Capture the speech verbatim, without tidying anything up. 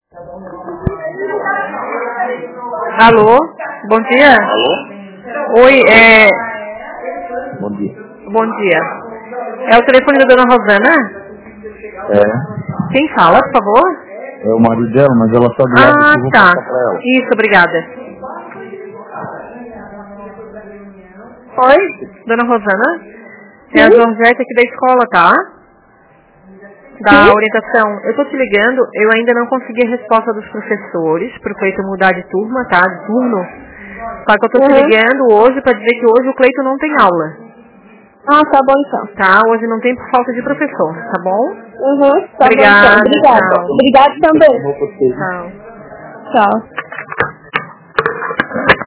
Alô? Bom dia? Alô? Oi, é... Bom dia. Bom dia. É o telefone da dona Rosana? É. Quem fala, por favor? É o marido dela, mas ela só do lado Ah, aqui, eu vou tá. passar pra ela. Isso, obrigada. Oi, dona Rosana? É a Georgette aqui da escola, tá? Da Sim? orientação. Eu tô te ligando, eu ainda não consegui a resposta dos professores pro Cleito mudar de turma, tá? De turno. Só que eu tô te Uhum. ligando hoje pra dizer que hoje o Cleito não tem aula. Ah, tá bom então. Tá? Hoje não tem por falta de professor, tá bom? Uhum, tá Obrigada, bom então. Obrigada. tchau. Obrigada também. Tchau. Tchau.